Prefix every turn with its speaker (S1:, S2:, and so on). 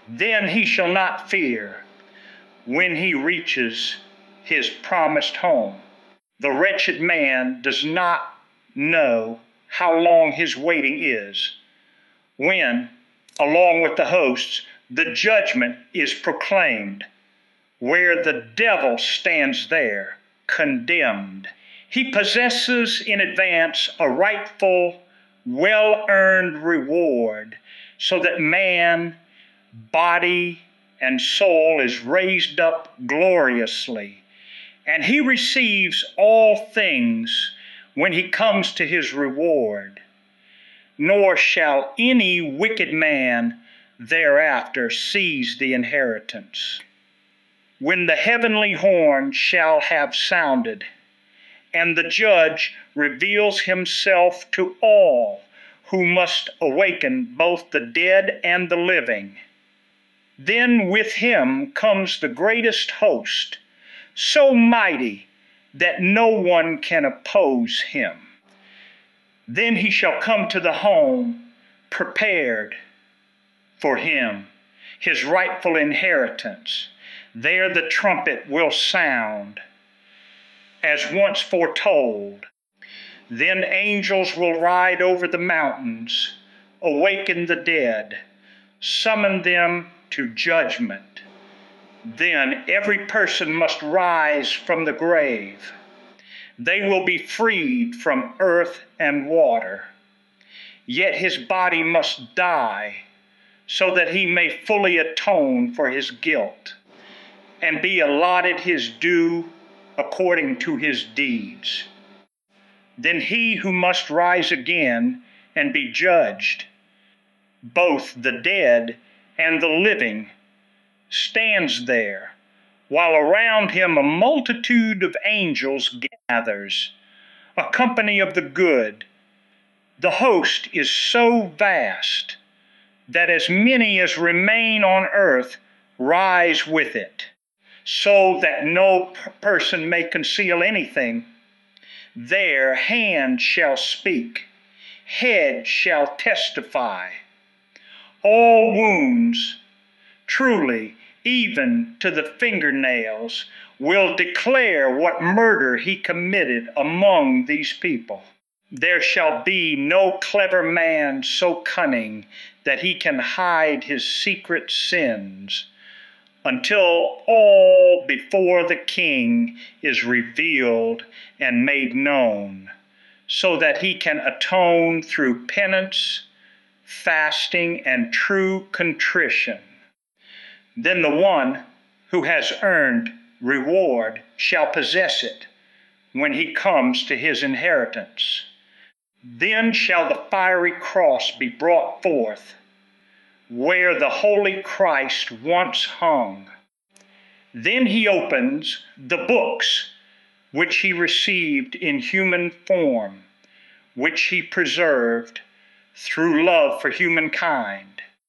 S1: Then he shall not fear when he reaches his promised home. The wretched man does not know how long his waiting is, when, along with the hosts, the judgment is proclaimed, where the devil stands there, condemned. He possesses in advance a rightful, well-earned reward, so that man, body, and soul is raised up gloriously, and he receives all things when he comes to his reward. Nor shall any wicked man thereafter seize the inheritance. When the heavenly horn shall have sounded, and the judge reveals himself to all who must awaken both the dead and the living, then with him comes the greatest host, so mighty that no one can oppose him. Then he shall come to the home prepared for him, his rightful inheritance. There the trumpet will sound, as once foretold. Then angels will ride over the mountains, awaken the dead, summon them to judgment. Then every person must rise from the grave. They will be freed from earth and water. Yet his body must die, so that he may fully atone for his guilt, and be allotted his due according to his deeds. Then he who must rise again and be judged, both the dead and the living, stands there, while around him a multitude of angels gathers, a company of the good. The host is so vast that as many as remain on earth rise with it, so that no person may conceal anything. There hand shall speak, head shall testify. All wounds, truly, even to the fingernails, will declare what murder he committed among these people. There shall be no clever man so cunning that he can hide his secret sins, until all before the king is revealed and made known, so that he can atone through penance, fasting, and true contrition. Then the one who has earned reward shall possess it when he comes to his inheritance. Then shall the fiery cross be brought forth, where the holy Christ once hung. Then he opens the books which he received in human form, which he preserved through love for humankind.